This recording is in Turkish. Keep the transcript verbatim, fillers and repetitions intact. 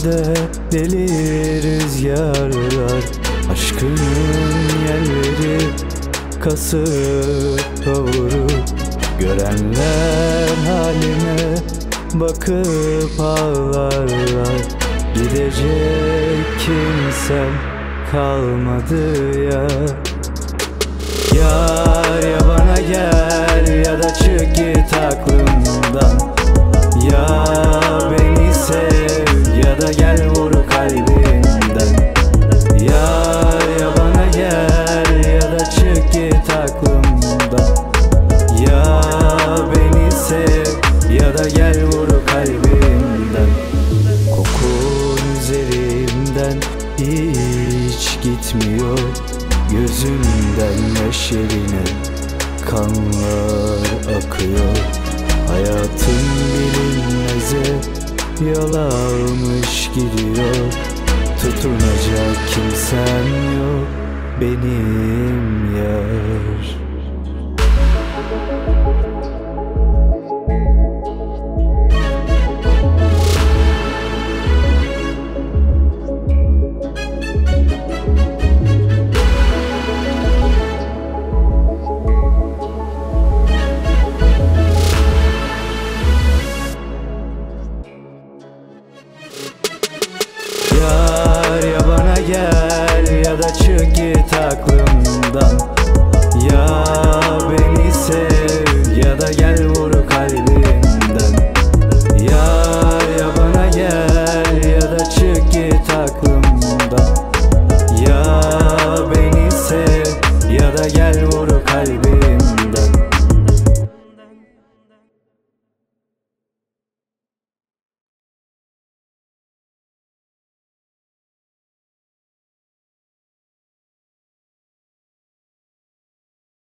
Denizde deli rüzgarlar, aşkın yerleri kasıp kavurup, görenler halime bakıp ağlarlar. Gidecek kimsem kalmadı ya. Yar ya bana gel ya da çık git aklımdan. Ya beni sev ya da gel vur kalbimden. Yar ya bana gel ya da çık git aklımdan. Ya beni sev ya da gel vur kalbimden. Kokun üzerimden hiç gitmiyor, gözümden neşerine kanlar akıyor. Hayatım bilinmeze yol almış gidiyor. Tutunacak kimsem yok benim yar. Yar ya bana gel ya da çık git aklımdan. Ya beni sev ya da gel vur kalbimden. Yar ya bana gel ya da çık git aklımdan. Ya beni sev ya da gel vur